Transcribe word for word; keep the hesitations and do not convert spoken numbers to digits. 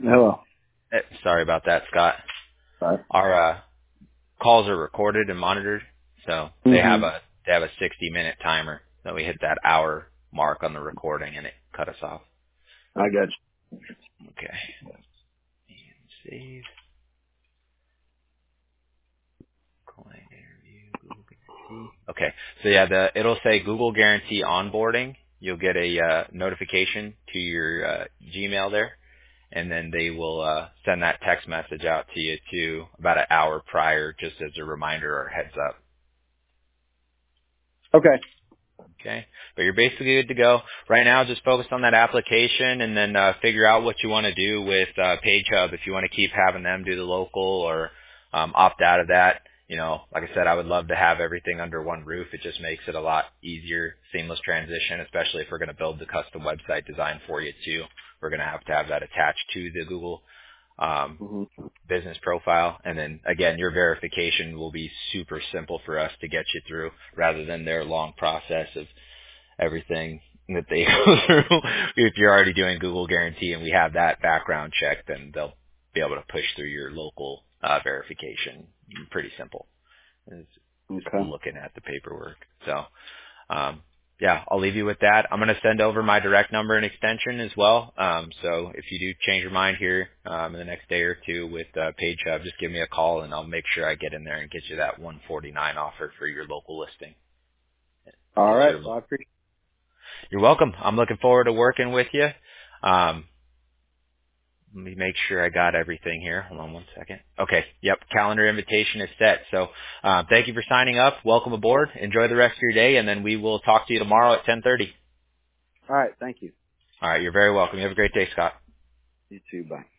Hello. Eh, Sorry about that, Scott. Sorry. Our uh, calls are recorded and monitored, so they have Mm-hmm. a they have a sixty minute timer. So we hit that hour mark on the recording, and it cut us off. I got Okay. Save. Client interview. Google Guarantee. Okay. So yeah, the it'll say Google Guarantee onboarding. You'll get a uh, notification to your uh, Gmail there, and then they will uh, send that text message out to you too about an hour prior, just as a reminder or heads up. you. Okay. Okay, but you're basically good to go. Right now, just focus on that application and then uh, figure out what you want to do with uh, PageHub. If you want to keep having them do the local or um, opt out of that, you know, like I said, I would love to have everything under one roof. It just makes it a lot easier, seamless transition, especially if we're going to build the custom website design for you too. We're going to have to have that attached to the Google um, Mm-hmm. business profile. And then again, your verification will be super simple for us to get you through rather than their long process of everything that they go through. If you're already doing Google Guarantee and we have that background check, then they'll be able to push through your local uh, verification. Pretty simple. It's just Okay. looking at the paperwork. So, um, yeah, I'll leave you with that. I'm going to send over my direct number and extension as well. Um, so if you do change your mind here um, in the next day or two with uh, PageHub, just give me a call and I'll make sure I get in there and get you that one forty-nine offer for your local listing. All Get right. your Well, I appreciate You're welcome. I'm looking forward to working with you. Um, let me make sure I got everything here. Hold on one second. Okay. Yep. Calendar invitation is set. So uh, thank you for signing up. Welcome aboard. Enjoy the rest of your day, and then we will talk to you tomorrow at ten thirty. All right. Thank you. All right. You're very welcome. You have a great day, Scott. You too. Bye.